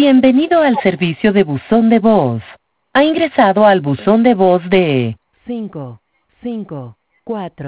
Bienvenido al servicio de buzón de voz. Ha ingresado al buzón de voz de 554.